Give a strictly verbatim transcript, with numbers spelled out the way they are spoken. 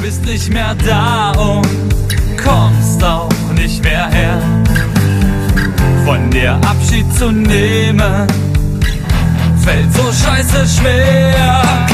bist nicht mehr da und kommst auch nicht mehr her. Von dir Abschied zu nehmen, fällt so scheiße schwer.